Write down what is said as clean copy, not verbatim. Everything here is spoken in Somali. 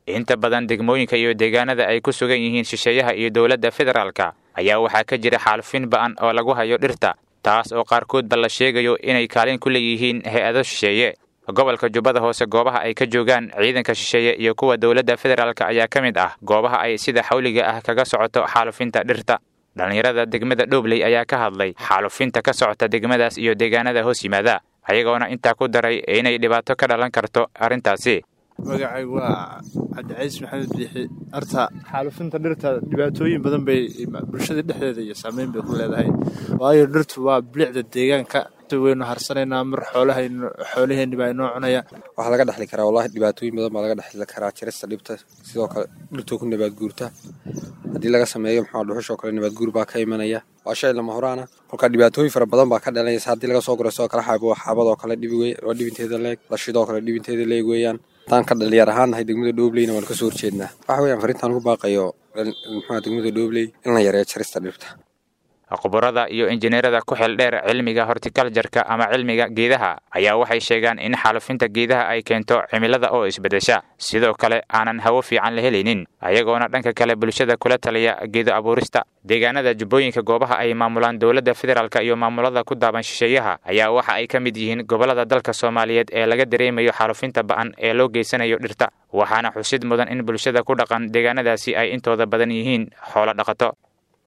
inta badan degmooyinka iyo deegaanada ay ku sugan yihiin shisheeyaha iyo dowladda federaalka ayaa waxaa ka jira xaalufin ba'an oo lagu hayo dhirta taas oo qaarkoodba la sheegayo inay kaalin ku leeyihiin hay-ado shisheeye. gobolka Jubbada Hoose goobaha ay ka joogaan ciidanka shisheeye iyo kuwa dowladda federaalka ayaa ka mid ah goobaha ay sida xawliga ah kaga socoto xaalufinta dhirta. dhalinyarada degmada Dhobley ayaa ka hadlay xaalufinta ka socota degmadaas iyo deegaanada hoos yimaada, ayagoona intaa ku daray inay dhibaato ka dhalan karto arrintaasi. magacay waa Cabdicays Maxamed Biixi. arta xaalufinta dhirta dhibaatooyin badan bay bulshada dhexdeeda iyo saameyn bay ku leedahay, waayo dhirtu waa bilicda deegaanka. waynu harsanaynaa mar xoolaheena baa inoo cunaya. waxaa laga dhaxli karaa wallahi dhibaatooyin badan baa laga dhaxli karaa jarista dhibta, sidoo kale dhirtu ku nabaad guurta haddii laga sameeyo dhuxushoo kale nabaad guur baa ka imanaya. waa shay lama huraana, kolkaa dhibaatooyin fara badan baa ka dhalanaysa haddii laga soo guro. sidoo kale xaabadoo kale waa dhibinteeda leeg, lashidoo kale dhibinteeda leeg weeyaan. taan ka dhalinyar ahaan nahay degmada Dhobleyna waan ka soo horjeednaa. waxa weeyaan fariintaan ugu baaqayo degmada Dhobley in la yareeyo jarista dhirta. khubarada iyo injineerada ku xil dheer cilmiga horticulture ama cilmiga geedaha ayaa waxay sheegaan in xaalufinta geedaha ay keento cimilada oo isbedesha, sidoo kale aanan hawo fiican la helaynin, ayagoona dhanka kale bulshada kula taliya geedo abuurista. deegaanada jubbooyinka goobaha ay maamulaan dowladda federaalka iyo maamulada ku daaban shisheeyaha ayaa waxa ay ka mid yihiin gobolada dalka Soomaaliyeed ee laga dareemayo xaalufinta ba'an ee loo geysanayo dhirta, waxaana xusid mudan in bulshada ku dhaqan deegaanadaasi ay intooda badan yihiin xoolo dhaqato.